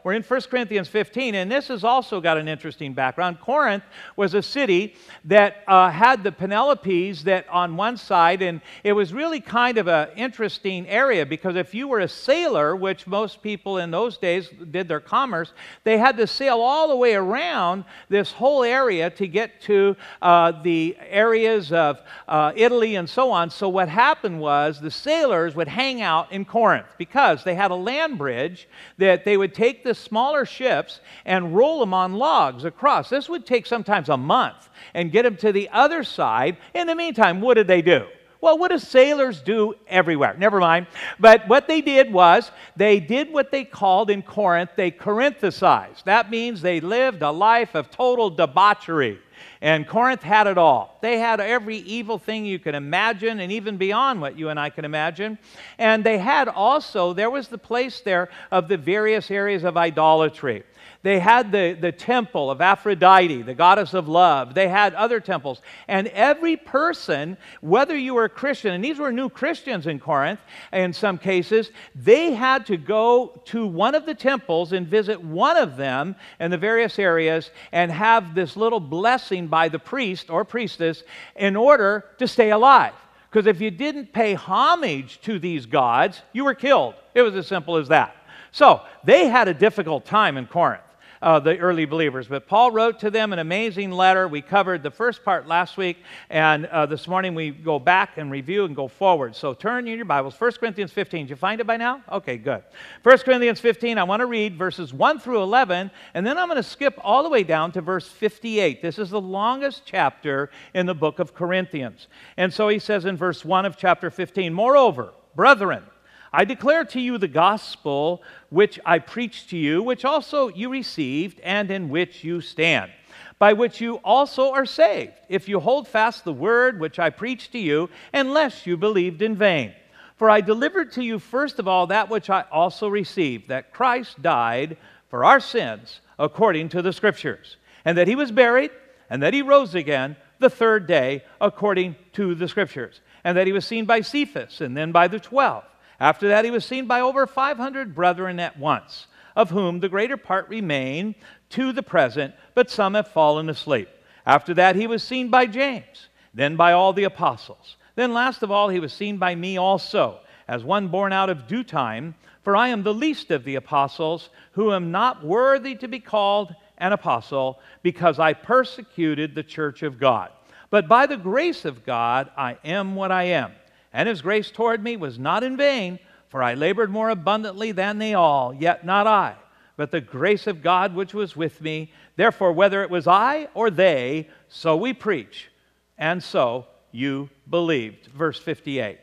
We're in 1 Corinthians 15, and this has also got an interesting background. Corinth was a city that had the Penelopes that on one side, and it was really kind of an interesting area because if you were a sailor, which most people in those days did their commerce, they had to sail all the way around this whole area to get to the areas of Italy and so on. So what happened was the sailors would hang out in Corinth because they had a land bridge that they would take the smaller ships and roll them on logs across. This would take sometimes a month and get them to the other side. In the meantime, what did they do? Well, what do sailors do everywhere? Never mind. But what they did was they did what they called in Corinth, they Corinthicized. That means they lived a life of total debauchery. And Corinth had it all. They had every evil thing you can imagine and even beyond what you and I can imagine. And they had also, there was the place there of the various areas of idolatry. They had the temple of Aphrodite, the goddess of love. They had other temples. And every person, whether you were a Christian, and these were new Christians in Corinth in some cases, they had to go to one of the temples and visit one of them in the various areas and have this little blessing by the priest or priestess in order to stay alive. Because if you didn't pay homage to these gods, you were killed. It was as simple as that. So they had a difficult time in Corinth. The early believers. But Paul wrote to them an amazing letter. We covered the first part last week, and this morning we go back and review and go forward. So turn in your Bibles, 1 Corinthians 15. Did you find it by now? Okay, good. 1 Corinthians 15, I want to read verses 1 through 11, and then I'm going to skip all the way down to verse 58. This is the longest chapter in the book of Corinthians. And so he says in verse 1 of chapter 15, "Moreover, brethren, I declare to you the gospel which I preached to you, which also you received, and in which you stand, by which you also are saved, if you hold fast the word which I preached to you, unless you believed in vain. For I delivered to you first of all that which I also received, that Christ died for our sins according to the Scriptures, and that he was buried, and that he rose again the third day according to the Scriptures, and that he was seen by Cephas, and then by the 12. After that, he was seen by over 500 brethren at once, of whom the greater part remain to the present, but some have fallen asleep. After that, he was seen by James, then by all the apostles. Then last of all, he was seen by me also, as one born out of due time, for I am the least of the apostles, who am not worthy to be called an apostle, because I persecuted the church of God. But by the grace of God, I am what I am. And his grace toward me was not in vain, for I labored more abundantly than they all, yet not I, but the grace of God which was with me. Therefore, whether it was I or they, so we preach, and so you believed." Verse 58.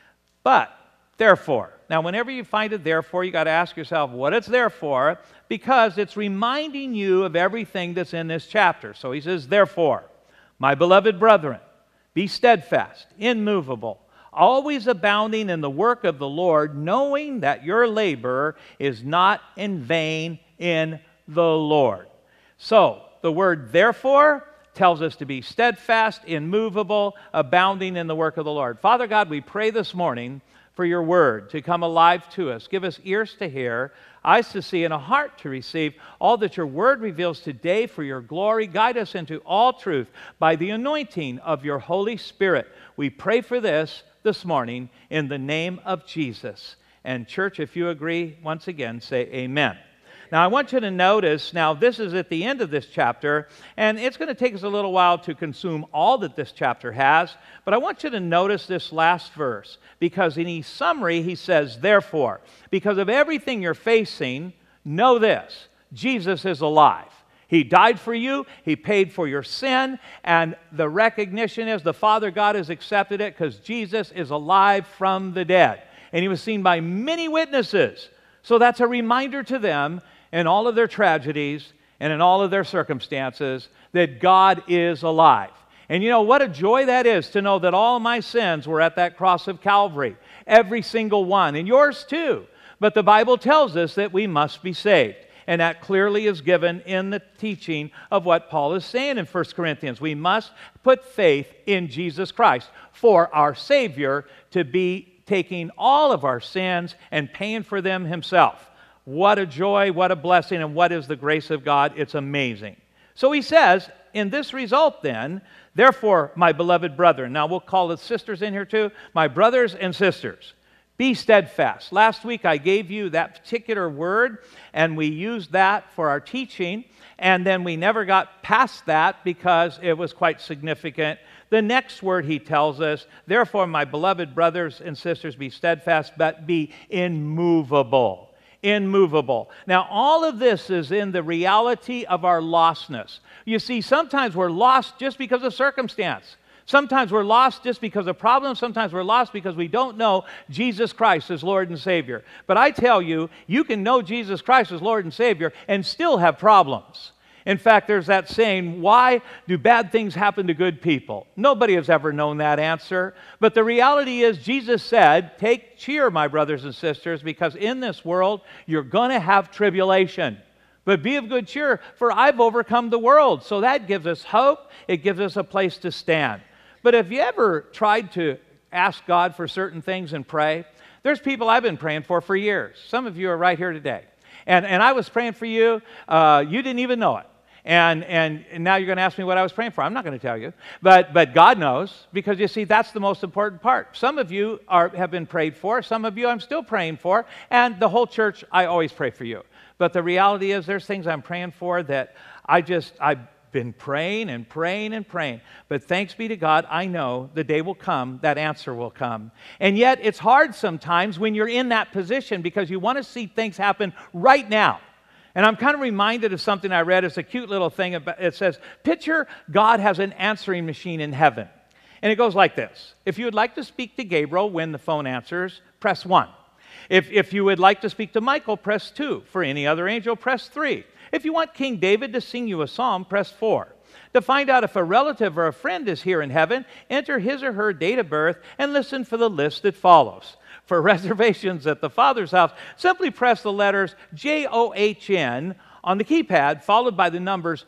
But, therefore. Now, whenever you find it therefore, you got to ask yourself what it's there for, because it's reminding you of everything that's in this chapter. So he says, "Therefore, my beloved brethren, be steadfast, immovable, always abounding in the work of the Lord, knowing that your labor is not in vain in the Lord." So, the word therefore tells us to be steadfast, immovable, abounding in the work of the Lord. Father God, we pray this morning for your word to come alive to us. Give us ears to hear, eyes to see, and a heart to receive all that your word reveals today for your glory. Guide us into all truth by the anointing of your Holy Spirit. We pray for this morning in the name of Jesus. And church, if you agree, once again, say amen. Now, I want you to notice, now this is at the end of this chapter, and it's going to take us a little while to consume all that this chapter has, but I want you to notice this last verse, because in his summary, he says, "Therefore, because of everything you're facing, know this, Jesus is alive. He died for you, he paid for your sin, and the recognition is the Father God has accepted it because Jesus is alive from the dead. And he was seen by many witnesses." So that's a reminder to them in all of their tragedies and in all of their circumstances that God is alive. And you know what a joy that is to know that all my sins were at that cross of Calvary. Every single one, and yours too. But the Bible tells us that we must be saved. And that clearly is given in the teaching of what Paul is saying in 1 Corinthians. We must put faith in Jesus Christ for our Savior to be taking all of our sins and paying for them himself. What a joy, what a blessing, and what is the grace of God? It's amazing. So he says, in this result then, therefore, my beloved brethren, now we'll call the sisters in here too, my brothers and sisters, be steadfast. Last week I gave you that particular word, and we used that for our teaching, and then we never got past that because it was quite significant. The next word he tells us, therefore, my beloved brothers and sisters, be steadfast, but be immovable. Immovable. Now, all of this is in the reality of our lostness. You see, sometimes we're lost just because of circumstance. Sometimes we're lost just because of problems. Sometimes we're lost because we don't know Jesus Christ as Lord and Savior. But I tell you, you can know Jesus Christ as Lord and Savior and still have problems. In fact, there's that saying, why do bad things happen to good people? Nobody has ever known that answer. But the reality is, Jesus said, take cheer, my brothers and sisters, because in this world, you're going to have tribulation. But be of good cheer, for I've overcome the world. So that gives us hope. It gives us a place to stand. But have you ever tried to ask God for certain things and pray? There's people I've been praying for years. Some of you are right here today. And I was praying for you. You didn't even know it. And now you're going to ask me what I was praying for. I'm not going to tell you. But God knows, because you see, that's the most important part. Some of you have been prayed for. Some of you I'm still praying for. And the whole church, I always pray for you. But the reality is there's things I'm praying for that I've been praying and praying and praying. But thanks be to God, I know the day will come, that answer will come. And yet it's hard sometimes when you're in that position because you want to see things happen right now. And I'm kind of reminded of something I read. It's a cute little thing. It says, picture God has an answering machine in heaven. And it goes like this. If you would like to speak to Gabriel when the phone answers, press 1. If you would like to speak to Michael, press 2. For any other angel, press 3. If you want King David to sing you a psalm, press 4. To find out if a relative or a friend is here in heaven, enter his or her date of birth and listen for the list that follows. For reservations at the Father's house, simply press the letters JOHN on the keypad, followed by the numbers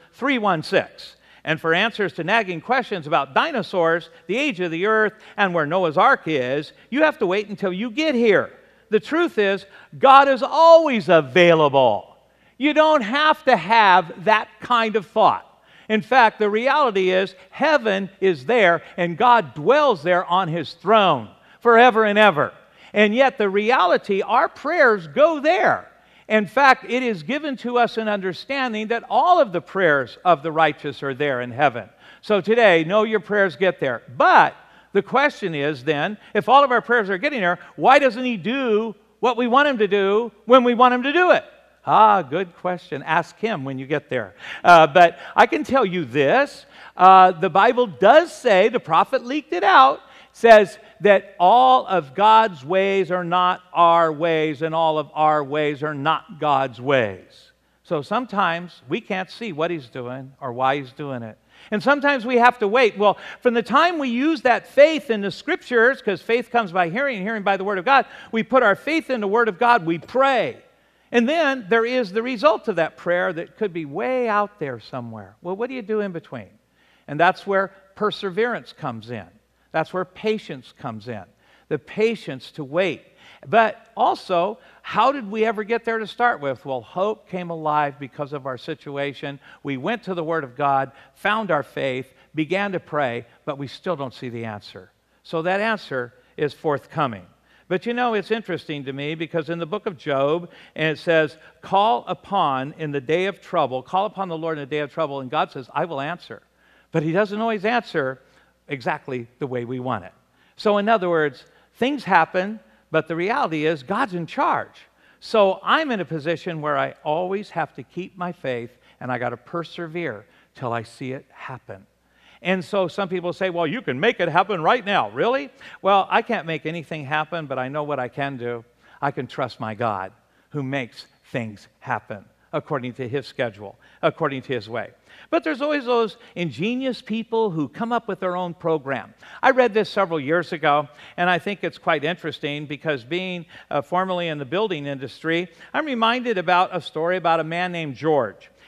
316. And for answers to nagging questions about dinosaurs, the age of the earth, and where Noah's Ark is, you have to wait until you get here. The truth is, God is always available. You don't have to have that kind of thought. In fact, the reality is, heaven is there, and God dwells there on His throne forever and ever. And yet the reality, our prayers go there. In fact, it is given to us an understanding that all of the prayers of the righteous are there in heaven. So today, know your prayers get there. But the question is then, if all of our prayers are getting there, why doesn't He do what we want Him to do when we want Him to do it? Good question. Ask Him when you get there. But I can tell you this. The Bible does say, the prophet leaked it out, says that all of God's ways are not our ways, and all of our ways are not God's ways. So sometimes we can't see what He's doing or why He's doing it. And sometimes we have to wait. Well, from the time we use that faith in the Scriptures, because faith comes by hearing and hearing by the Word of God, we put our faith in the Word of God, we pray. And then there is the result of that prayer that could be way out there somewhere. Well, what do you do in between? And that's where perseverance comes in. That's where patience comes in. The patience to wait. But also, how did we ever get there to start with? Well, hope came alive because of our situation. We went to the Word of God, found our faith, began to pray, but we still don't see the answer. So that answer is forthcoming. But you know, it's interesting to me because in the book of Job, and it says, call upon in the day of trouble, call upon the Lord in the day of trouble, and God says, I will answer. But He doesn't always answer exactly the way we want it. So in other words, things happen, but the reality is God's in charge. So I'm in a position where I always have to keep my faith, and I got to persevere till I see it happen. And so some people say, well, you can make it happen right now. Really? Well, I can't make anything happen, but I know what I can do. I can trust my God who makes things happen according to His schedule, according to His way. But there's always those ingenious people who come up with their own program. I read this several years ago, and I think it's quite interesting because being formerly in the building industry, I'm reminded about a story about a man named George.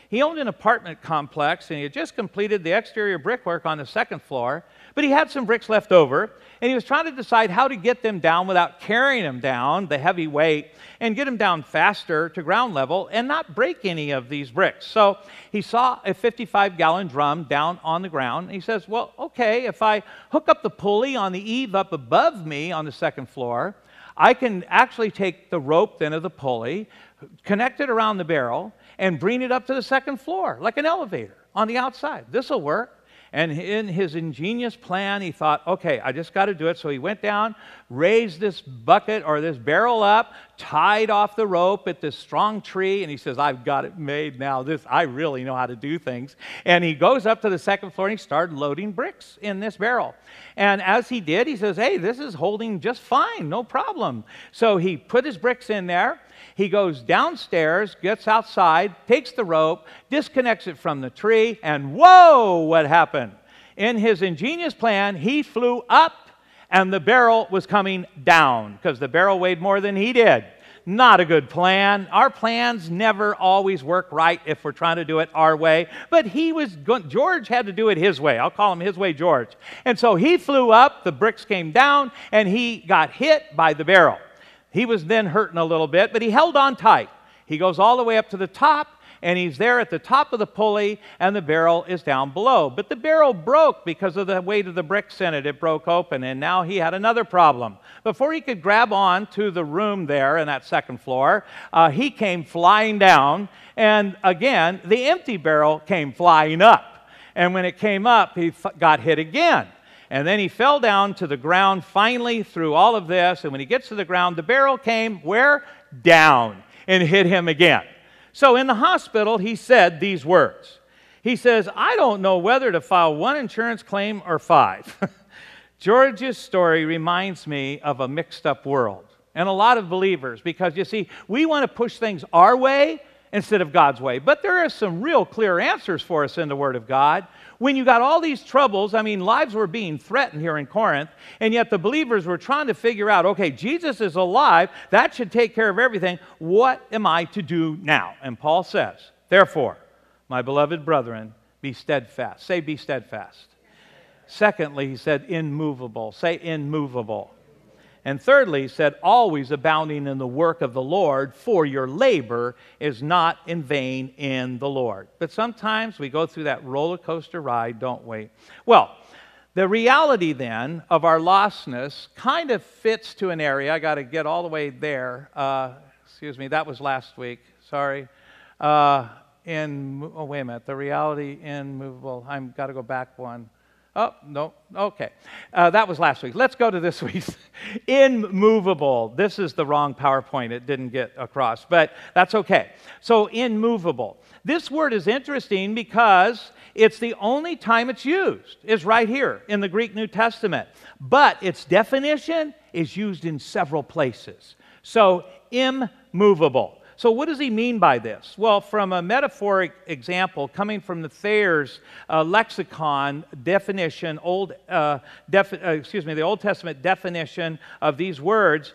He owned an apartment complex, and he had just completed the exterior brickwork on the second floor, but he had some bricks left over, and he was trying to decide how to get them down without carrying them down, the heavy weight, and get them down faster to ground level and not break any of these bricks. So he saw a 55-gallon drum down on the ground, and he says, well, okay, if I hook up the pulley on the eave up above me on the second floor, I can actually take the rope then of the pulley, connect it around the barrel, and bring it up to the second floor, like an elevator on the outside. This will work. And in his ingenious plan, he thought, okay, I just got to do it. So he went down, raised this bucket or this barrel up, tied off the rope at this strong tree, and he says, I've got it made now. I really know how to do things. And he goes up to the second floor, and he started loading bricks in this barrel. And as he did, he says, hey, this is holding just fine, no problem. So he put his bricks in there. He goes downstairs, gets outside, takes the rope, disconnects it from the tree, and whoa, what happened? In his ingenious plan, he flew up, and the barrel was coming down because the barrel weighed more than he did. Not a good plan. Our plans never always work right if we're trying to do it our way. But George had to do it his way. I'll call him his way George. And so he flew up, the bricks came down, and he got hit by the barrel. He was then hurting a little bit, but he held on tight. He goes all the way up to the top, and he's there at the top of the pulley, and the barrel is down below. But the barrel broke because of the weight of the bricks in it. It broke open, and now he had another problem. Before he could grab on to the room there in that second floor, he came flying down, and again, the empty barrel came flying up. And when it came up, he got hit again. And then he fell down to the ground finally through all of this. And when he gets to the ground, the barrel came where? Down, and hit him again. So in the hospital, he said these words. He says, I don't know whether to file one insurance claim or 5. George's story reminds me of a mixed up world and a lot of believers, because you see, we want to push things our way instead of God's way. But there are some real clear answers for us in the Word of God. When you got all these troubles, lives were being threatened here in Corinth, and yet the believers were trying to figure out, okay, Jesus is alive, that should take care of everything. What am I to do now? And Paul says, therefore, my beloved brethren, be steadfast. Say, be steadfast. Secondly, he said, immovable. Say, immovable. And thirdly, he said, always abounding in the work of the Lord, for your labor is not in vain in the Lord. But sometimes we go through that roller coaster ride, don't we? Well, the reality then of our lostness kind of fits to an area. I got to get all the way there. Excuse me, that was last week. Sorry. Wait a minute. The reality immovable. I've got to go back one. Oh, no, okay. That was last week. Let's go to this week's. Immovable. This is the wrong PowerPoint. It didn't get across, but that's okay. So, immovable. This word is interesting because it's the only time it's used is right here in the Greek New Testament. But its definition is used in several places. So, immovable. So what does he mean by this? Well, from a metaphoric example coming from the Thayer's lexicon definition, the Old Testament definition of these words,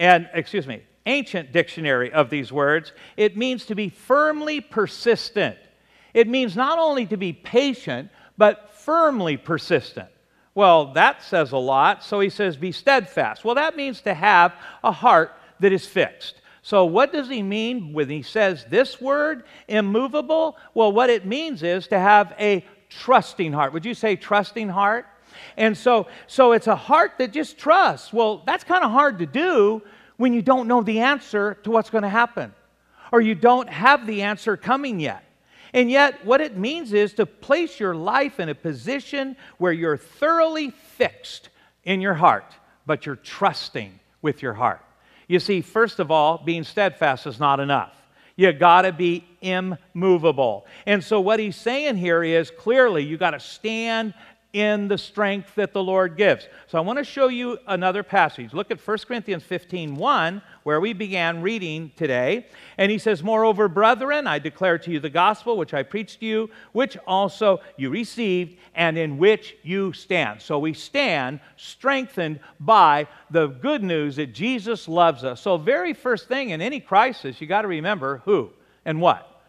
ancient dictionary of these words, it means to be firmly persistent. It means not only to be patient, but firmly persistent. Well, that says a lot. So he says, be steadfast. Well, that means to have a heart that is fixed. So what does he mean when he says this word, immovable? Well, what it means is to have a trusting heart. Would you say trusting heart? And so it's a heart that just trusts. Well, that's kind of hard to do when you don't know the answer to what's going to happen, or you don't have the answer coming yet. And yet, what it means is to place your life in a position where you're thoroughly fixed in your heart, but you're trusting with your heart. You see, first of all, being steadfast is not enough. You got to be immovable. And so what he's saying here is clearly you got to stand in the strength that the Lord gives. So I want to show you another passage. Look at 1 Corinthians 15:1, where we began reading today. And he says, moreover, brethren, I declare to you the gospel which I preached to you, which also you received, and in which you stand. So we stand strengthened by the good news that Jesus loves us. So very first thing in any crisis, you got to remember who and what.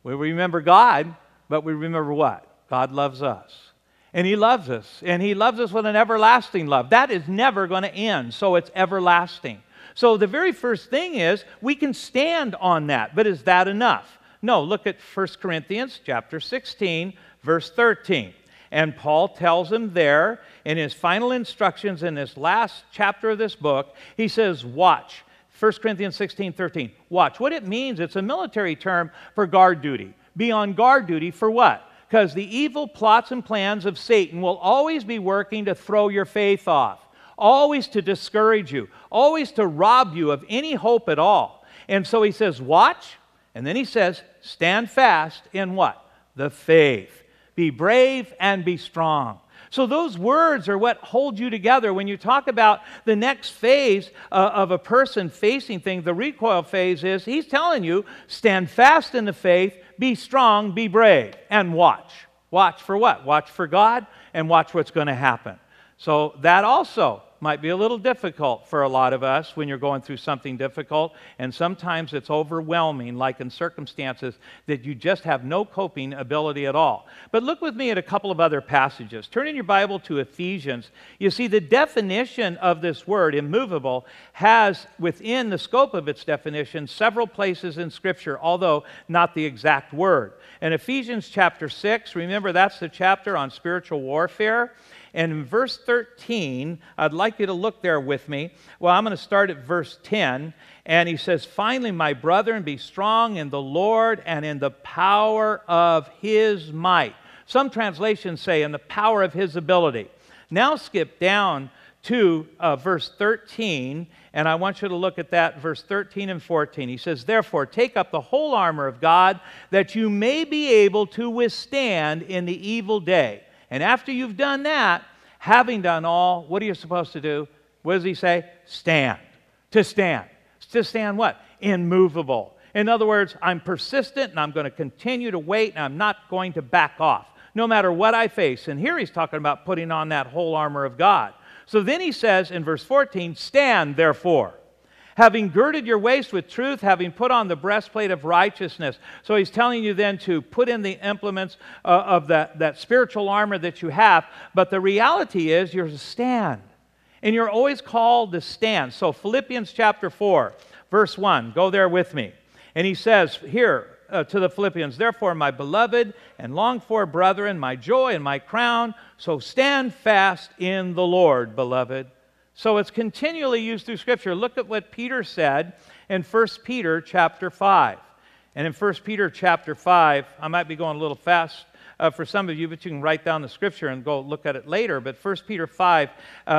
We remember God, but we remember what? God loves us. And He loves us. And He loves us with an everlasting love. That is never going to end, so it's everlasting. So the very first thing is we can stand on that. But is that enough? No, look at 1 Corinthians chapter 16, verse 13. And Paul tells him there in his final instructions in this last chapter of this book, he says, watch. 1 Corinthians 16, 13. Watch. What it means, it's a military term for guard duty. Be on guard duty for what? Because the evil plots and plans of Satan will always be working to throw your faith off, always to discourage you, always to rob you of any hope at all. And so he says, watch, and then he says, stand fast in what? The faith. Be brave and be strong. So those words are what hold you together. When you talk about the next phase of a person facing things, the recoil phase is, he's telling you, stand fast in the faith, be strong, be brave, and watch. Watch for what? Watch for God, and watch what's going to happen. So that also might be a little difficult for a lot of us when you're going through something difficult, and sometimes it's overwhelming, like in circumstances that you just have no coping ability at all. But look with me at a couple of other passages. Turn in your Bible to Ephesians. You see, the definition of this word, immovable, has within the scope of its definition several places in Scripture, although not the exact word. In Ephesians chapter 6, remember that's the chapter on spiritual warfare. And in verse 13, I'd like you to look there with me. Well, I'm going to start at verse 10. And he says, finally, my brethren, be strong in the Lord and in the power of His might. Some translations say in the power of His ability. Now skip down to verse 13, and I want you to look at that, verse 13 and 14. He says, therefore, take up the whole armor of God, that you may be able to withstand in the evil day. And after you've done that, having done all, what are you supposed to do? What does he say? Stand. To stand. To stand what? Immovable. In other words, I'm persistent and I'm going to continue to wait and I'm not going to back off, no matter what I face. And here he's talking about putting on that whole armor of God. So then he says in verse 14, stand therefore, having girded your waist with truth, having put on the breastplate of righteousness. So he's telling you then to put in the implements of that spiritual armor that you have. But the reality is you're to stand. And you're always called to stand. So Philippians chapter 4, verse 1, go there with me. And he says here to the Philippians, therefore, my beloved and longed for brethren, my joy and my crown, so stand fast in the Lord, beloved. So it's continually used through Scripture. Look at what Peter said in 1 Peter chapter 5. And in 1 Peter chapter 5, I might be going a little fast for some of you, but you can write down the Scripture and go look at it later. But 1 Peter 5,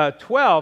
12,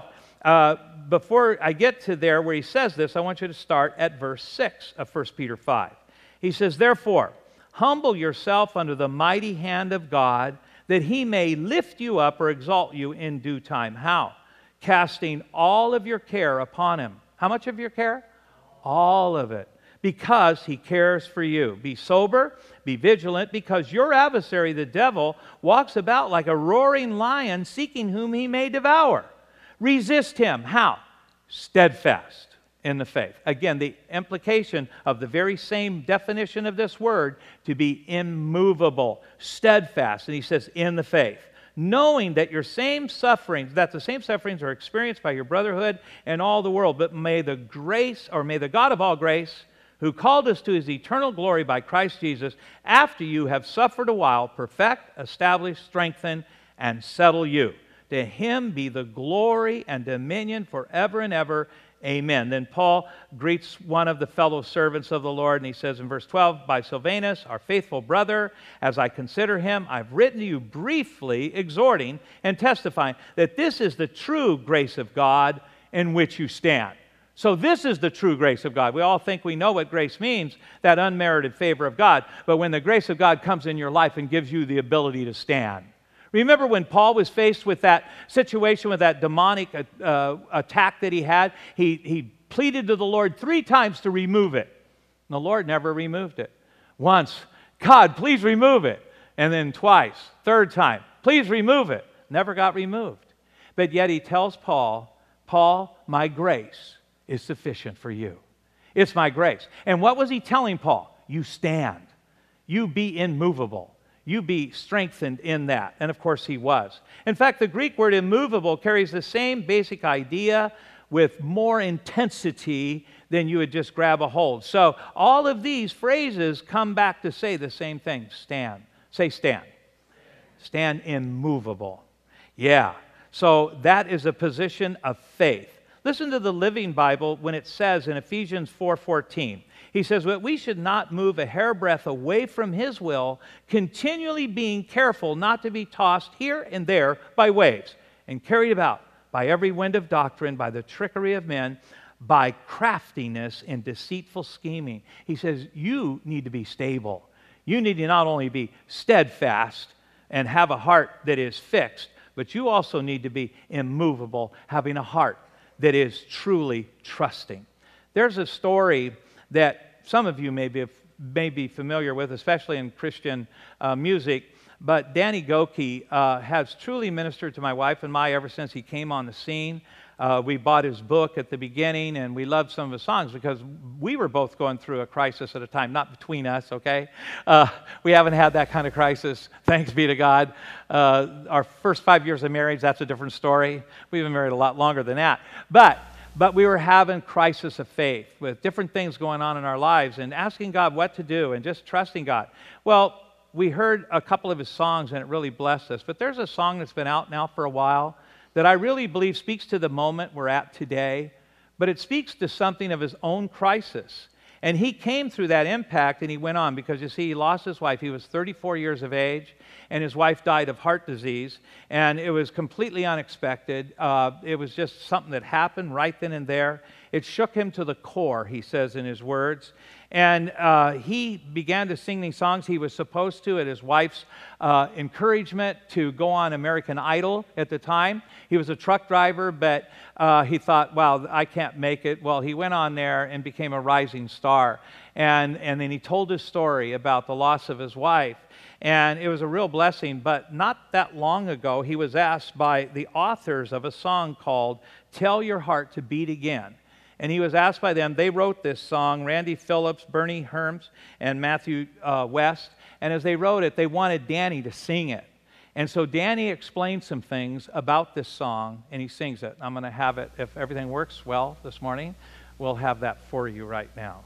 before I get to there where he says this, I want you to start at verse 6 of 1 Peter 5. He says, therefore, humble yourself under the mighty hand of God, that He may lift you up or exalt you in due time. How? Casting all of your care upon Him. How much of your care? All of it. Because He cares for you. Be sober, be vigilant, because your adversary, the devil, walks about like a roaring lion, seeking whom he may devour. Resist him. How? Steadfast in the faith. Again, the implication of the very same definition of this word, to be immovable, steadfast. And he says, in the faith. Knowing that the same sufferings are experienced by your brotherhood and all the world. But may the God of all grace, who called us to His eternal glory by Christ Jesus, after you have suffered a while, perfect, establish, strengthen, and settle you. To Him be the glory and dominion forever and ever. Amen. Then Paul greets one of the fellow servants of the Lord, and he says in verse 12, by Silvanus, our faithful brother, as I consider him, I've written to you briefly, exhorting and testifying that this is the true grace of God in which you stand. So this is the true grace of God. We all think we know what grace means, that unmerited favor of God. But when the grace of God comes in your life and gives you the ability to stand. Remember when Paul was faced with that situation, with that demonic attack that he had? He pleaded to the Lord 3 times to remove it. And the Lord never removed it. Once, God, please remove it. And then twice, 3rd time, please remove it. Never got removed. But yet he tells Paul, Paul, my grace is sufficient for you. It's my grace. And what was he telling Paul? You stand. You be immovable. You be strengthened in that. And of course, he was. In fact, the Greek word immovable carries the same basic idea with more intensity than you would just grab a hold. So all of these phrases come back to say the same thing. Stand. Say stand. Stand immovable. Yeah. So that is a position of faith. Listen to the Living Bible when it says in Ephesians 4:14. He says that we should not move a hairbreadth away from his will, continually being careful not to be tossed here and there by waves and carried about by every wind of doctrine, by the trickery of men, by craftiness and deceitful scheming. He says you need to be stable. You need to not only be steadfast and have a heart that is fixed, but you also need to be immovable, having a heart that is truly trusting. There's a story that some of you may be familiar with, especially in Christian music, but Danny Gokey has truly ministered to my wife and I ever since he came on the scene. We bought his book at the beginning, and we loved some of his songs because we were both going through a crisis at a time, not between us, okay? We haven't had that kind of crisis, thanks be to God. Our first 5 years of marriage, that's a different story. We've been married a lot longer than that. But we were having crisis of faith with different things going on in our lives and asking God what to do and just trusting God. Well, we heard a couple of his songs, and it really blessed us. But there's a song that's been out now for a while that I really believe speaks to the moment we're at today, but it speaks to something of his own crisis. And he came through that impact, and he went on, because you see, he lost his wife. He was 34 years of age, and his wife died of heart disease, and it was completely unexpected. It was just something that happened right then and there. It shook him to the core, he says in his words. And he began to sing these songs. He was supposed to, at his wife's encouragement, to go on American Idol at the time. He was a truck driver, but he thought, wow, I can't make it. Well, he went on there and became a rising star. And then he told his story about the loss of his wife. And it was a real blessing. But not that long ago, he was asked by the authors of a song called Tell Your Heart to Beat Again. And he was asked by them. They wrote this song, Randy Phillips, Bernie Herms, and Matthew West. And as they wrote it, they wanted Danny to sing it. And so Danny explained some things about this song, and he sings it. I'm going to have it, if everything works well this morning, we'll have that for you right now.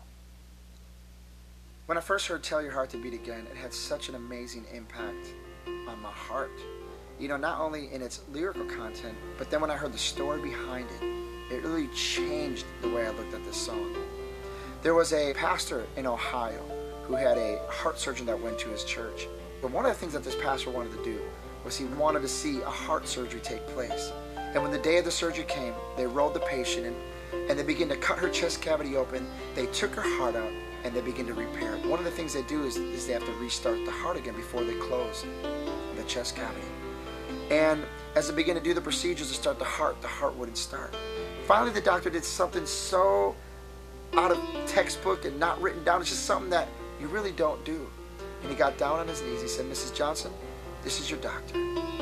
When I first heard Tell Your Heart to Beat Again, it had such an amazing impact on my heart. You know, not only in its lyrical content, but then when I heard the story behind it, it really changed the way I looked at this song. There was a pastor in Ohio who had a heart surgeon that went to his church. But one of the things that this pastor wanted to do was he wanted to see a heart surgery take place. And when the day of the surgery came, they rolled the patient in, and they began to cut her chest cavity open. They took her heart out, and they began to repair it. One of the things they do is they have to restart the heart again before they close the chest cavity. And as they began to do the procedures to start the heart wouldn't start. Finally, the doctor did something so out of textbook and not written down. It's just something that you really don't do. And he got down on his knees. He said, Mrs. Johnson, this is your doctor.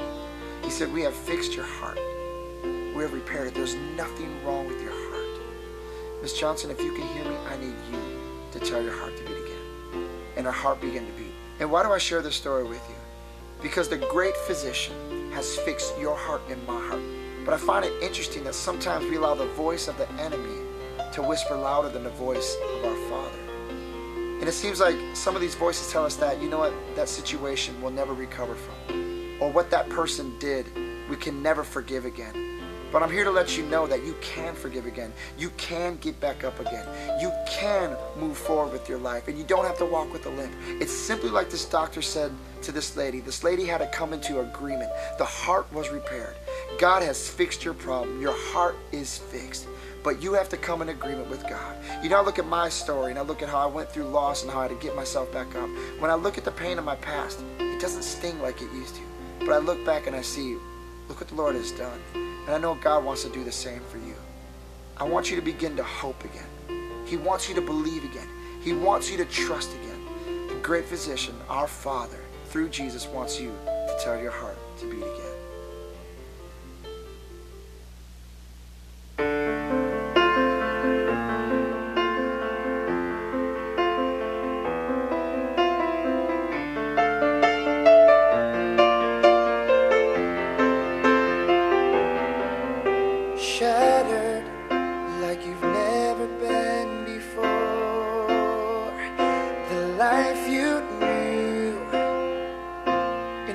He said, we have fixed your heart. We have repaired it. There's nothing wrong with your heart. Miss Johnson, if you can hear me, I need you to tell your heart to beat again. And her heart began to beat. And why do I share this story with you? Because the great physician has fixed your heart and my heart. But I find it interesting that sometimes we allow the voice of the enemy to whisper louder than the voice of our Father. And it seems like some of these voices tell us that, you know what, that situation we'll never recover from. Or what that person did, we can never forgive again. But I'm here to let you know that you can forgive again. You can get back up again. You can move forward with your life. And you don't have to walk with a limp. It's simply like this doctor said to this lady. This lady had to come into agreement. The heart was repaired. God has fixed your problem. Your heart is fixed. But you have to come in agreement with God. You know, I look at my story and I look at how I went through loss and how I had to get myself back up. When I look at the pain of my past, it doesn't sting like it used to. But I look back and I see, look what the Lord has done. And I know God wants to do the same for you. I want you to begin to hope again. He wants you to believe again. He wants you to trust again. The great physician, our Father, through Jesus, wants you to tell your heart to beat again.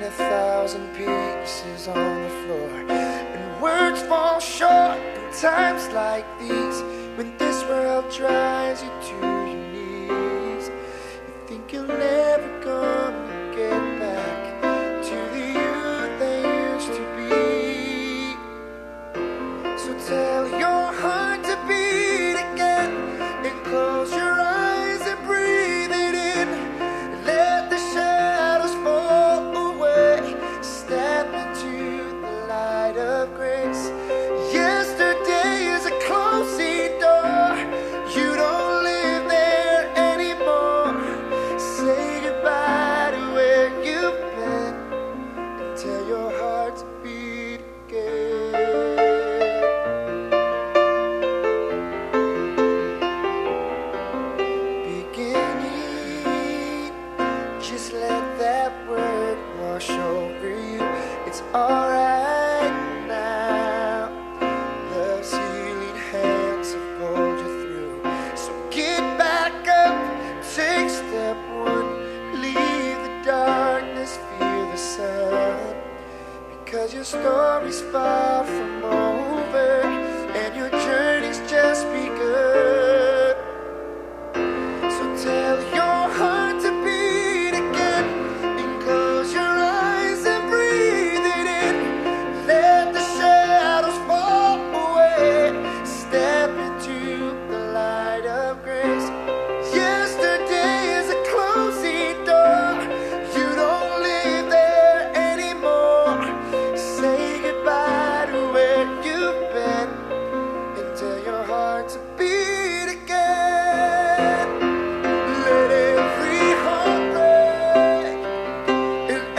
1,000 pieces on the floor, and words fall short in times like these, when this world drives you to your knees. You think you're never gonna get back to the you they used to be. So tell your heart to beat again, and close your eyes and breathe it in. Let the shadows fall away. Step into the light of grace. Yesterday is a closing door. You don't live there anymore. Say goodbye to where you've been, and tell your heart to beat again. Just let that word wash over you. It's alright now. Love's healing hands have pulled you through. So get back up, take step one. Leave the darkness, feel the sun. Because your story's far from over, and your journey's just begun. So tell your heart to beat again, and close your eyes and breathe it in. Let the shadows fall away. Step into the light of grace. Yesterday is a closing door. You don't live there anymore. Say goodbye to where you've been, and tell your heart to beat again. Let every heart break, and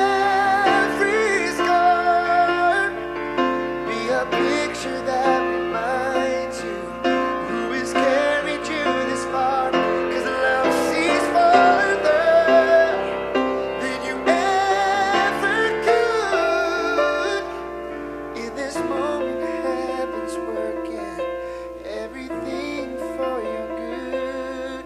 every scar be a picture that reminds you who has carried you this far. 'Cause love sees farther than you ever could. In this moment, heaven's working everything for your good.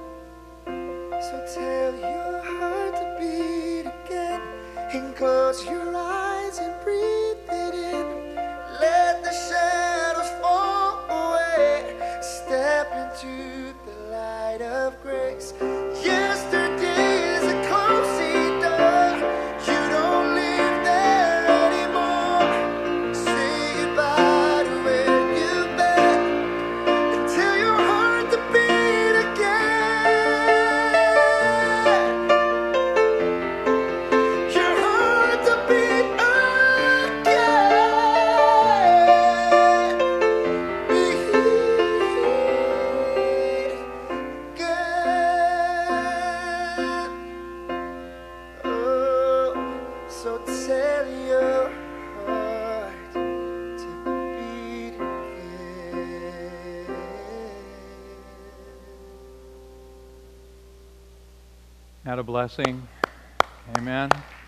So tell your heart to beat again, and close your eyes and breathe it in. Let the shadows fall away. Step into the light of grace. Yesterday is a closing door. You don't live there anymore. Say goodbye to where you've been, and tell your heart to beat again. Your heart to beat again. Beat again. Oh, so tell your heart to beat again. Not a blessing. Amen.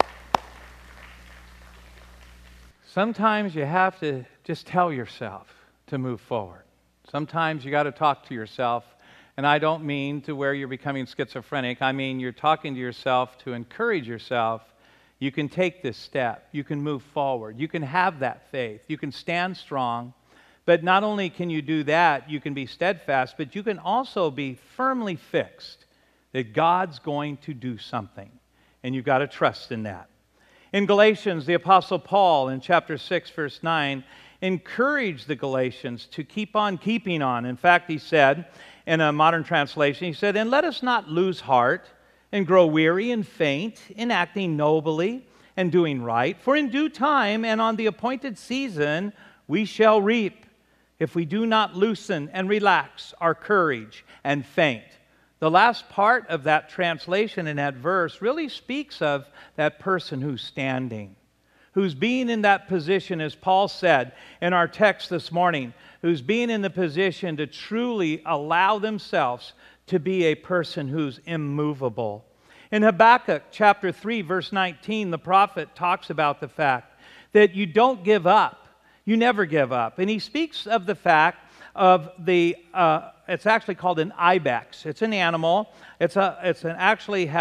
Sometimes you have to just tell yourself to move forward. Sometimes you got to talk to yourself, and I don't mean to where you're becoming schizophrenic. I mean you're talking to yourself to encourage yourself. You can take this step. You can move forward. You can have that faith. You can stand strong. But not only can you do that, you can be steadfast, but you can also be firmly fixed that God's going to do something. And you've got to trust in that. In Galatians, the Apostle Paul, in chapter 6, verse 9, encouraged the Galatians to keep on keeping on. In fact, he said, in a modern translation, he said, "And let us not lose heart and grow weary and faint in acting nobly and doing right. For in due time and on the appointed season we shall reap, if we do not loosen and relax our courage and faint." The last part of that translation in that verse really speaks of that person who's standing, who's being in that position, as Paul said in our text this morning, who's being in the position to truly allow themselves to be a person who's immovable. In Habakkuk chapter 3, verse 19, the prophet talks about the fact that you don't give up. You never give up. And he speaks of the fact of it's actually called an ibex. It's an animal. Actually has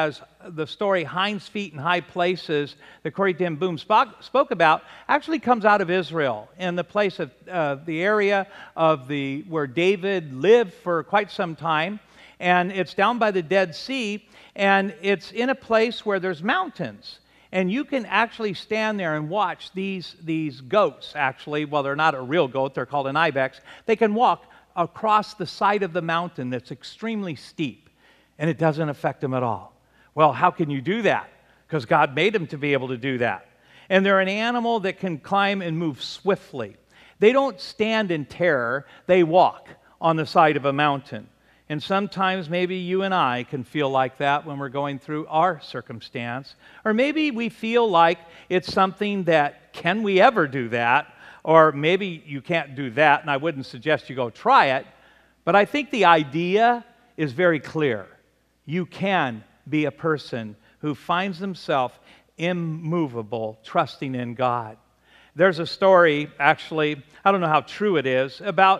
the story Hinds Feet in High Places that Corrie ten Boom spoke about actually comes out of Israel, in the place of the area of where David lived for quite some time. And it's down by the Dead Sea, and it's in a place where there's mountains. And you can actually stand there and watch these goats, actually. Well, they're not a real goat. They're called an ibex. They can walk across the side of the mountain that's extremely steep, and it doesn't affect them at all. Well, how can you do that? Because God made them to be able to do that. And they're an animal that can climb and move swiftly. They don't stand in terror. They walk on the side of a mountain. And sometimes maybe you and I can feel like that when we're going through our circumstance. Or maybe we feel like it's something that, can we ever do that? Or maybe you can't do that, and I wouldn't suggest you go try it. But I think the idea is very clear. You can be a person who finds themselves immovable, trusting in God. There's a story, actually, I don't know how true it is, about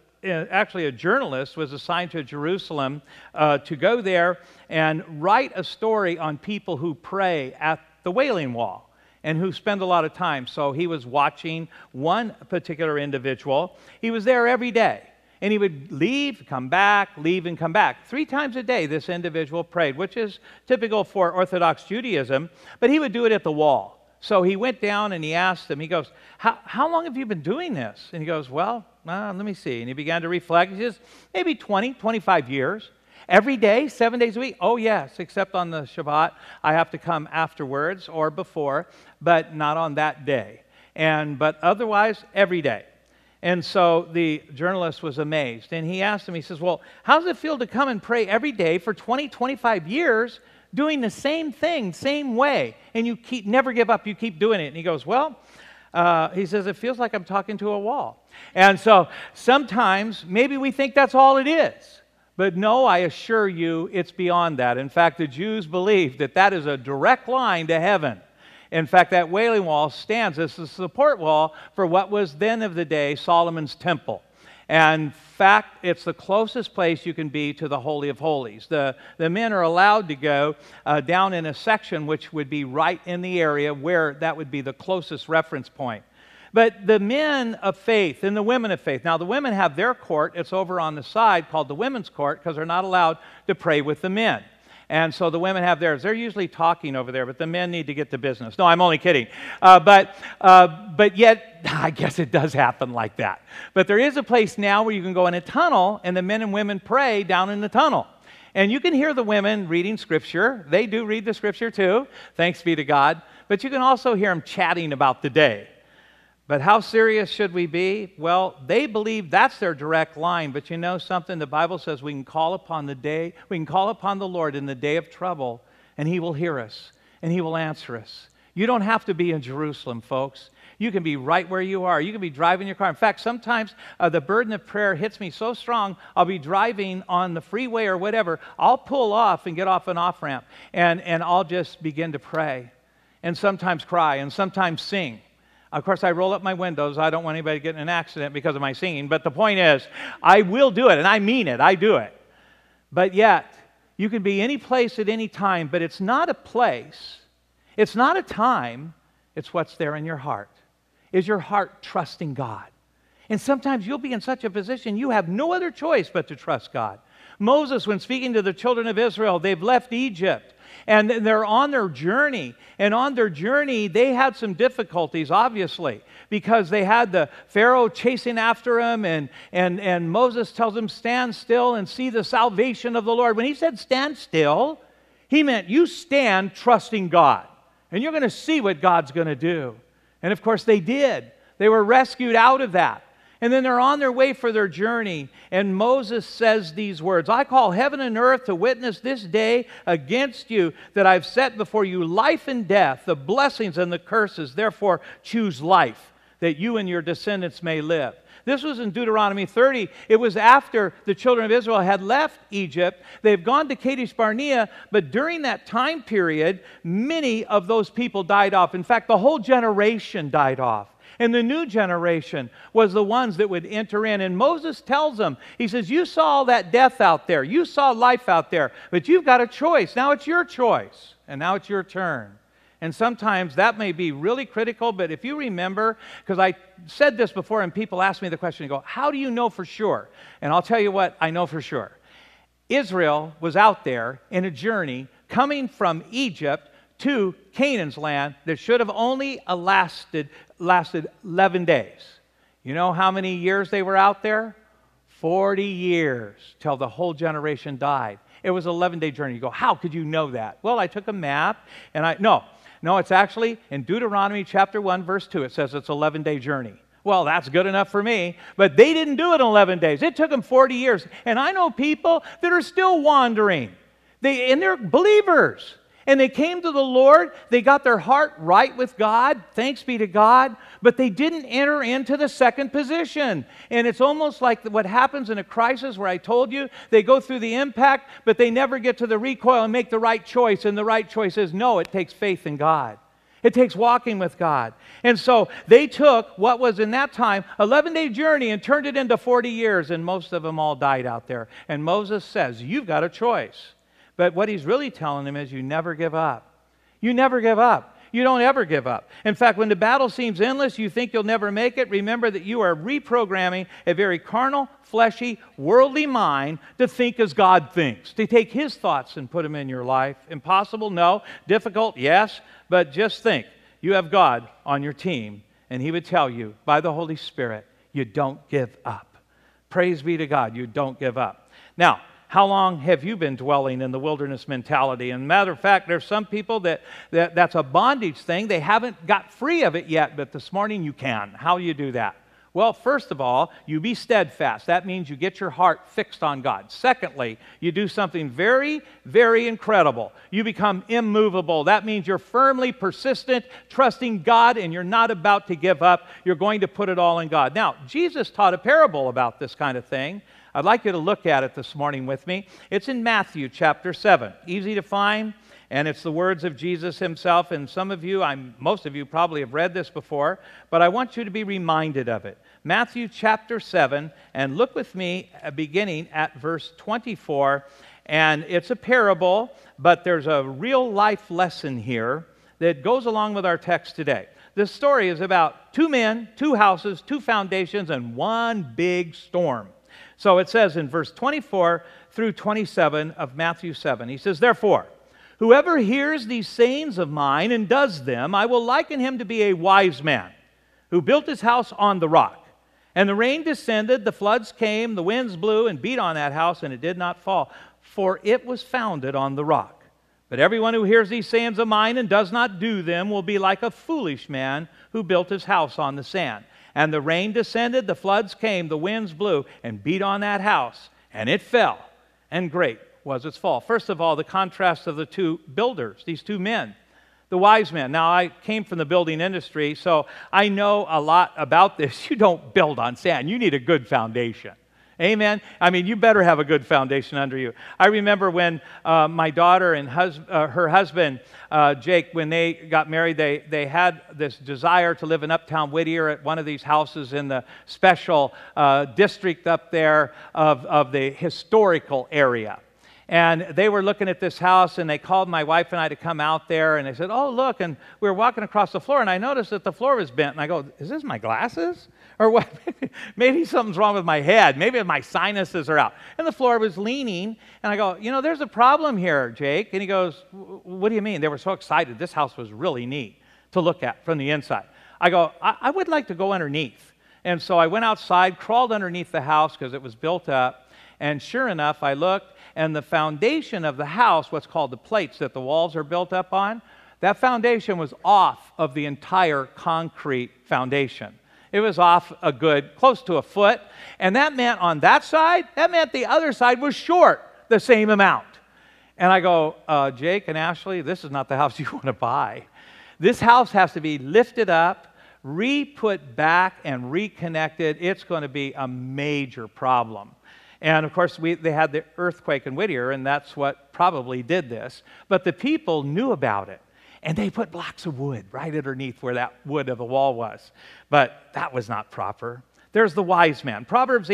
a journalist was assigned to Jerusalem to go there and write a story on people who pray at the Wailing Wall and who spend a lot of time. So he was watching one particular individual. He was there every day, and he would leave, come back, leave, and come back. 3 times a day this individual prayed, which is typical for Orthodox Judaism, but he would do it at the wall. So he went down and he asked him, he goes, how long have you been doing this? And he goes, well, let me see. And he began to reflect. He says, maybe 20, 25 years. Every day, 7 days a week? Oh, yes, except on the Shabbat. I have to come afterwards or before, but not on that day. But otherwise, every day. And so the journalist was amazed. And he asked him, he says, well, how does it feel to come and pray every day for 20, 25 years doing the same thing, same way, and you never give up, you keep doing it? And he goes, well, he says, it feels like I'm talking to a wall. And so sometimes maybe we think that's all it is. But no, I assure you, it's beyond that. In fact, the Jews believed that that is a direct line to heaven. In fact, that Wailing Wall stands as the support wall for what was then of the day Solomon's Temple. And in fact, it's the closest place you can be to the Holy of Holies. The men are allowed to go down in a section which would be right in the area where that would be the closest reference point. But the men of faith and the women of faith, now the women have their court. It's over on the side called the women's court because they're not allowed to pray with the men. And so the women have theirs. They're usually talking over there, but the men need to get to business. No, I'm only kidding. But yet, I guess it does happen like that. But there is a place now where you can go in a tunnel, and the men and women pray down in the tunnel. And you can hear the women reading Scripture. They do read the Scripture too, thanks be to God. But you can also hear them chatting about the day. But how serious should we be? Well, they believe that's their direct line. But you know something? The Bible says we can call upon the Lord in the day of trouble, and He will hear us, and He will answer us. You don't have to be in Jerusalem, folks. You can be right where you are. You can be driving your car. In fact, sometimes the burden of prayer hits me so strong, I'll be driving on the freeway or whatever. I'll pull off and get off an off-ramp, and I'll just begin to pray, and sometimes cry, and sometimes sing. Of course, I roll up my windows. I don't want anybody to get in an accident because of my singing. But the point is, I will do it, and I mean it. I do it. But yet, you can be any place at any time, but it's not a place. It's not a time. It's what's there in your heart. Is your heart trusting God? And sometimes you'll be in such a position you have no other choice but to trust God. Moses, when speaking to the children of Israel, they've left Egypt. And they're on their journey. And on their journey, they had some difficulties, obviously, because they had the Pharaoh chasing after them. And Moses tells them, stand still and see the salvation of the Lord. When he said stand still, he meant you stand trusting God. And you're going to see what God's going to do. And of course, they did. They were rescued out of that. And then they're on their way for their journey, and Moses says these words, I call heaven and earth to witness this day against you that I've set before you life and death, the blessings and the curses. Therefore, choose life, that you and your descendants may live. This was in Deuteronomy 30. It was after the children of Israel had left Egypt. They've gone to Kadesh Barnea, but during that time period, many of those people died off. In fact, the whole generation died off. And the new generation was the ones that would enter in. And Moses tells them, he says, you saw all that death out there. You saw life out there. But you've got a choice. Now it's your choice. And now it's your turn. And sometimes that may be really critical, but if you remember, because I said this before and people ask me the question, they go, how do you know for sure? And I'll tell you what I know for sure. Israel was out there in a journey coming from Egypt to Canaan's land that should have only lasted 11 days. You know how many years they were out there? 40 years till the whole generation died. It was an 11-day journey. You go, how could you know that? Well, I took a map and No, it's actually in Deuteronomy chapter 1, verse 2. It says it's an 11-day journey. Well, that's good enough for me. But they didn't do it in 11 days. It took them 40 years. And I know people that are still wandering. And they're believers. And they came to the Lord. They got their heart right with God. Thanks be to God. But they didn't enter into the second position. And it's almost like what happens in a crisis where I told you, they go through the impact, but they never get to the recoil and make the right choice. And the right choice is no, it takes faith in God. It takes walking with God. And so they took what was in that time 11-day journey and turned it into 40 years. And most of them all died out there. And Moses says, you've got a choice. But what he's really telling them is you never give up. You never give up. You don't ever give up. In fact, when the battle seems endless, you think you'll never make it, remember that you are reprogramming a very carnal, fleshy, worldly mind to think as God thinks, to take His thoughts and put them in your life. Impossible? No. Difficult? Yes. But just think, you have God on your team, and He would tell you by the Holy Spirit, you don't give up. Praise be to God, you don't give up. Now, how long have you been dwelling in the wilderness mentality? And matter of fact, there's some people that's a bondage thing. They haven't got free of it yet, but this morning you can. How do you do that? Well, first of all, you be steadfast. That means you get your heart fixed on God. Secondly, you do something very, very incredible. You become immovable. That means you're firmly persistent, trusting God, and you're not about to give up. You're going to put it all in God. Now, Jesus taught a parable about this kind of thing. I'd like you to look at it this morning with me. It's in Matthew chapter 7. Easy to find, and it's the words of Jesus Himself. And most of you probably have read this before, but I want you to be reminded of it. Matthew chapter 7, and look with me beginning at verse 24. And it's a parable, but there's a real life lesson here that goes along with our text today. This story is about two men, two houses, two foundations, and one big storm. So it says in verse 24 through 27 of Matthew 7, he says, therefore, whoever hears these sayings of mine and does them, I will liken him to be a wise man who built his house on the rock. And the rain descended, the floods came, the winds blew and beat on that house, and it did not fall, for it was founded on the rock. But everyone who hears these sayings of mine and does not do them will be like a foolish man who built his house on the sand. And the rain descended, the floods came, the winds blew and beat on that house, and it fell, and great was its fall. First of all, the contrast of the two builders, these two men, the wise men. Now, I came from the building industry, so I know a lot about this. You don't build on sand. You need a good foundation. Amen? I mean, you better have a good foundation under you. I remember when my daughter and her husband, Jake, when they got married, they had this desire to live in Uptown Whittier at one of these houses in the special district up there of the historical area. And they were looking at this house, and they called my wife and I to come out there, and they said, oh, look, and we were walking across the floor, and I noticed that the floor was bent, and I go, is this my glasses? Or what? Maybe something's wrong with my head. Maybe my sinuses are out. And the floor was leaning, and I go, there's a problem here, Jake. And he goes, what do you mean? They were so excited. This house was really neat to look at from the inside. I go, I would like to go underneath. And so I went outside, crawled underneath the house because it was built up, and sure enough, I looked, and the foundation of the house, what's called the plates that the walls are built up on, that foundation was off of the entire concrete foundation. It was off a good, close to a foot, and that meant on that side, that meant the other side was short the same amount. And I go, Jake and Ashley, this is not the house you want to buy. This house has to be lifted up, re-put back, and reconnected. It's going to be a major problem. And of course, they had the earthquake in Whittier, and that's what probably did this. But the people knew about it. And they put blocks of wood right underneath where that wood of the wall was. But that was not proper. There's the wise man. Proverbs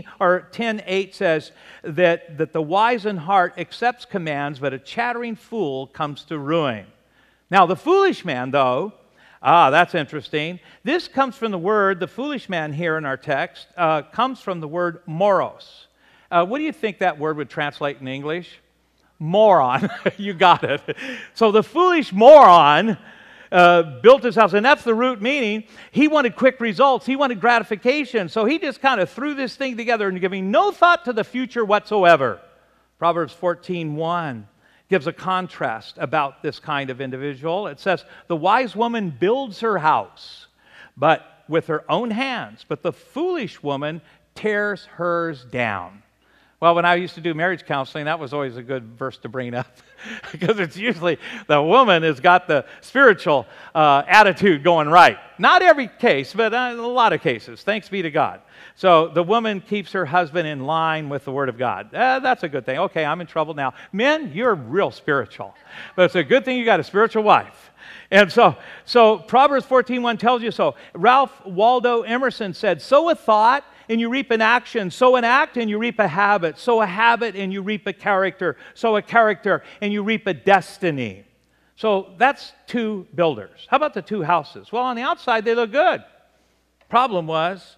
10:8 says that the wise in heart accepts commands, but a chattering fool comes to ruin. Now, the foolish man, though, that's interesting. This comes from the word, the foolish man here in our text, comes from the word moros. What do you think that word would translate in English? Moron. You got it. So the foolish moron built his house, and that's the root meaning. He wanted quick results. He wanted gratification. So he just kind of threw this thing together and giving no thought to the future whatsoever. Proverbs 14:1 gives a contrast about this kind of individual. It says, the wise woman builds her house, but with her own hands, but the foolish woman tears hers down. Well, when I used to do marriage counseling, that was always a good verse to bring up because it's usually the woman has got the spiritual attitude going right. Not every case, but a lot of cases. Thanks be to God. So the woman keeps her husband in line with the Word of God. That's a good thing. Okay, I'm in trouble now. Men, you're real spiritual. But it's a good thing you got a spiritual wife. And so Proverbs 14:1 tells you so. Ralph Waldo Emerson said, sow a thought and you reap an action. Sow an act and you reap a habit. Sow a habit and you reap a character. Sow a character and you reap a destiny. So that's two builders. How about the two houses? Well, on the outside, they look good. Problem was,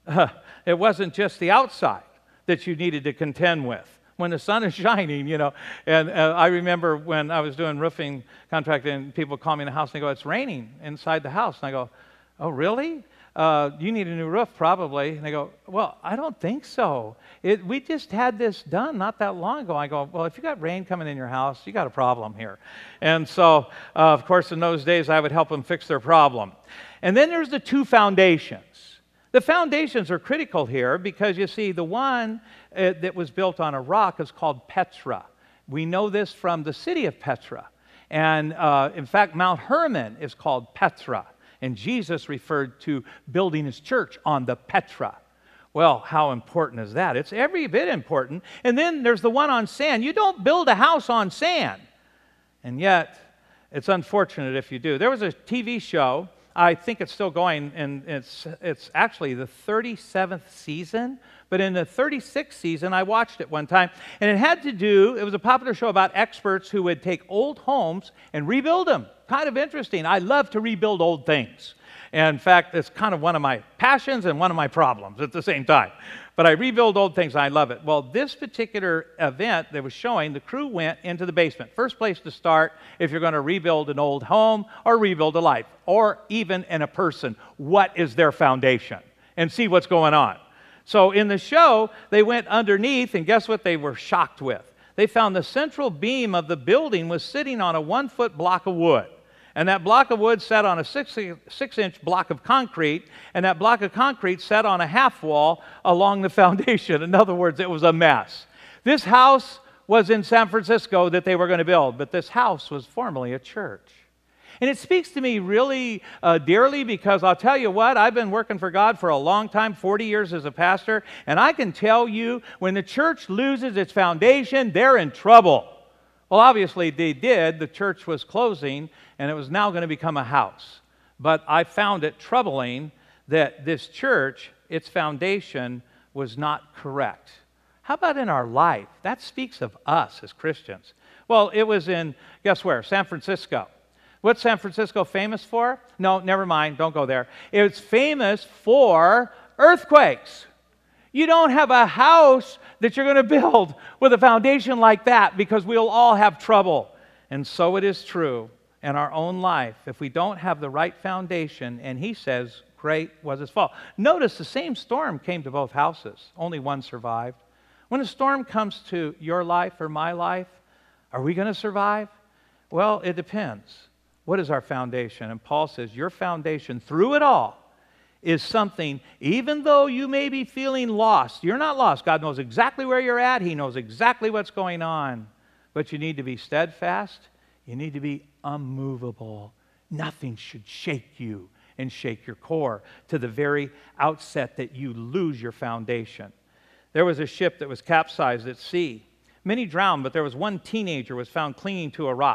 it wasn't just the outside that you needed to contend with. When the sun is shining, And I remember when I was doing roofing contract and people call me in the house and they go, it's raining inside the house. And I go, oh, really? You need a new roof probably. And they go, well, I don't think so. We just had this done not that long ago. I go, well, if you got rain coming in your house, you got a problem here. And so, of course, in those days, I would help them fix their problem. And then there's the two foundations. The foundations are critical here because, you see, the one that was built on a rock is called Petra. We know this from the city of Petra. And, in fact, Mount Hermon is called Petra. And Jesus referred to building his church on the Petra. Well, how important is that? It's every bit important. And then there's the one on sand. You don't build a house on sand. And yet, it's unfortunate if you do. There was a TV show. I think it's still going, and it's actually the 37th season. But in the 36th season, I watched it one time. And it was a popular show about experts who would take old homes and rebuild them. Kind of interesting. I love to rebuild old things. And in fact, it's kind of one of my passions and one of my problems at the same time. But I rebuild old things, and I love it. Well, this particular event that was showing, the crew went into the basement. First place to start if you're going to rebuild an old home or rebuild a life, or even in a person. What is their foundation? And see what's going on. So in the show, they went underneath, and guess what they were shocked with? They found the central beam of the building was sitting on a 1-foot block of wood. And that block of wood sat on a 6-inch block of concrete, and that block of concrete sat on a half wall along the foundation. In other words, it was a mess. This house was in San Francisco that they were going to build, but this house was formerly a church. And it speaks to me really dearly because I'll tell you what, I've been working for God for a long time, 40 years as a pastor, and I can tell you when the church loses its foundation, they're in trouble. Well, obviously they did. The church was closing, and it was now going to become a house. But I found it troubling that this church, its foundation, was not correct. How about in our life? That speaks of us as Christians. Well, it was in, guess where? San Francisco. What's San Francisco famous for? No, never mind. Don't go there. It's famous for earthquakes. You don't have a house that you're going to build with a foundation like that because we'll all have trouble. And so it is true in our own life. If we don't have the right foundation, and he says, great was his fall. Notice the same storm came to both houses. Only one survived. When a storm comes to your life or my life, are we going to survive? Well, it depends. What is our foundation? And Paul says, your foundation through it all is something, even though you may be feeling lost, you're not lost. God knows exactly where you're at. He knows exactly what's going on. But you need to be steadfast. You need to be unmovable. Nothing should shake you and shake your core to the very outset that you lose your foundation. There was a ship that was capsized at sea. Many drowned, but there was one teenager was found clinging to a rock.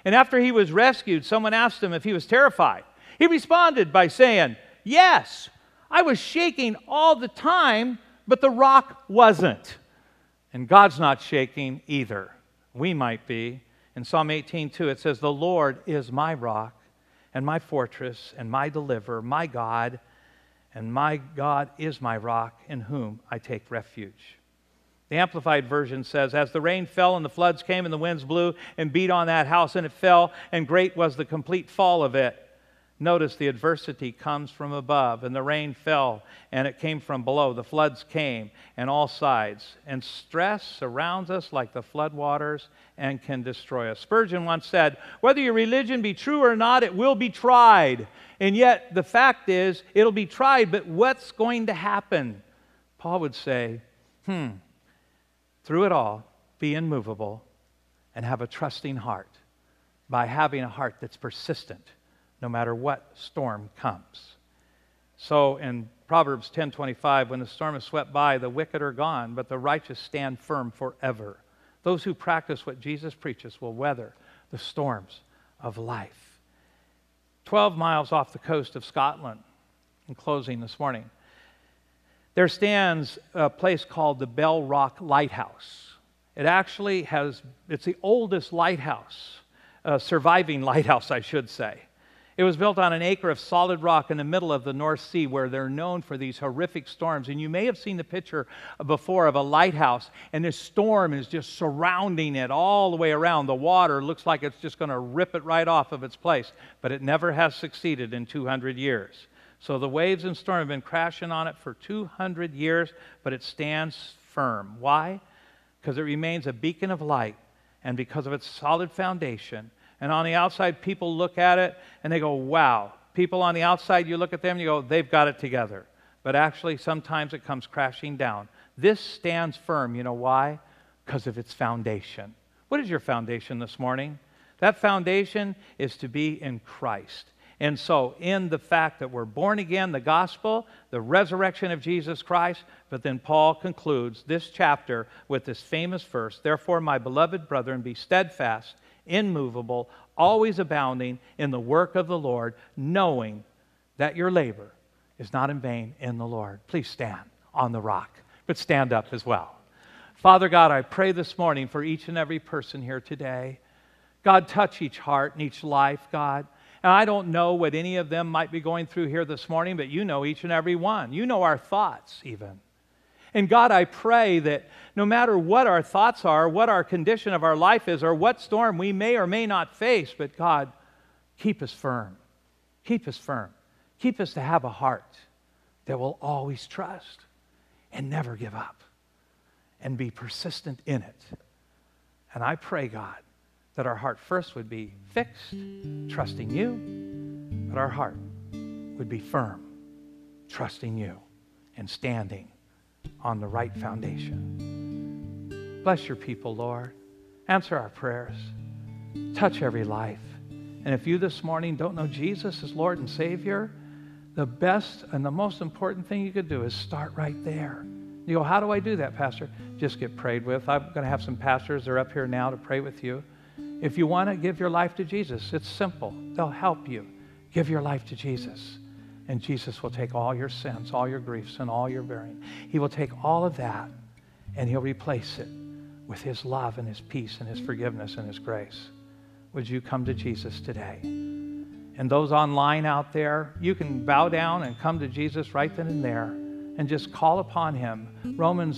And after he was rescued, someone asked him if he was terrified. He responded by saying, "Yes, I was shaking all the time, but the rock wasn't." And God's not shaking either. We might be. In Psalm 18:2, it says, "The Lord is my rock and my fortress and my deliverer, my God, and my God is my rock in whom I take refuge." The Amplified Version says, "As the rain fell and the floods came and the winds blew and beat on that house, and it fell, and great was the complete fall of it." Notice the adversity comes from above, and the rain fell, and it came from below. The floods came on all sides, and stress surrounds us like the floodwaters and can destroy us. Spurgeon once said, "Whether your religion be true or not, it will be tried." And yet, the fact is, it'll be tried, but what's going to happen? Paul would say, through it all, be immovable and have a trusting heart by having a heart that's persistent no matter what storm comes. So in Proverbs 10:25, when the storm has swept by, the wicked are gone, but the righteous stand firm forever. Those who practice what Jesus preaches will weather the storms of life. 12 miles off the coast of Scotland, in closing this morning, there stands a place called the Bell Rock Lighthouse. It's the oldest lighthouse, surviving lighthouse, I should say. It was built on an acre of solid rock in the middle of the North Sea, where they're known for these horrific storms. And you may have seen the picture before of a lighthouse, and this storm is just surrounding it all the way around. The water looks like it's just going to rip it right off of its place, but it never has succeeded in 200 years. So the waves and storm have been crashing on it for 200 years, but it stands firm. Why? Because it remains a beacon of light, and because of its solid foundation. And on the outside, people look at it and they go, wow. People on the outside, you look at them and you go, they've got it together. But actually, sometimes it comes crashing down. This stands firm. You know why? Because of its foundation. What is your foundation this morning? That foundation is to be in Christ. And so, in the fact that we're born again, the gospel, the resurrection of Jesus Christ, but then Paul concludes this chapter with this famous verse, "Therefore, my beloved brethren, be steadfast, immovable, always abounding in the work of the Lord, knowing that your labor is not in vain in the Lord." Please stand on the rock, but stand up as well. Father God, I pray this morning for each and every person here today. God, touch each heart and each life, God. And I don't know what any of them might be going through here this morning, but you know each and every one. You know our thoughts even. And God, I pray that no matter what our thoughts are, what our condition of our life is, or what storm we may or may not face, but God, keep us firm. Keep us firm. Keep us to have a heart that will always trust and never give up and be persistent in it. And I pray, God, that our heart first would be fixed, trusting you, but our heart would be firm, trusting you and standing on the right foundation. Bless your people, Lord. Answer our prayers. Touch every life. And if you this morning don't know Jesus as Lord and Savior, the best and the most important thing you could do is start right there. You go, how do I do that, Pastor? Just get prayed with. I'm going to have some pastors. They're up here now to pray with you. If you want to give your life to Jesus, it's simple. They'll help you. Give your life to Jesus. And Jesus will take all your sins, all your griefs, and all your bearing. He will take all of that, and He'll replace it with His love and His peace and His forgiveness and His grace. Would you come to Jesus today? And those online out there, you can bow down and come to Jesus right then and there and just call upon Him. Romans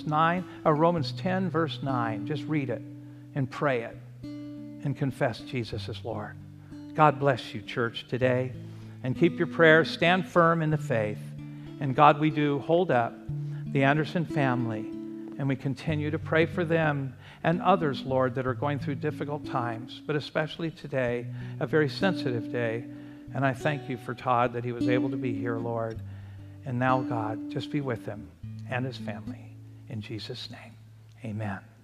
10, verse 9. Just read it and pray it and confess Jesus as Lord. God bless you, church, today. And keep your prayers. Stand firm in the faith. And God, we do hold up the Anderson family. And we continue to pray for them and others, Lord, that are going through difficult times. But especially today, a very sensitive day. And I thank you for Todd that he was able to be here, Lord. And now, God, just be with him and his family. In Jesus' name, amen.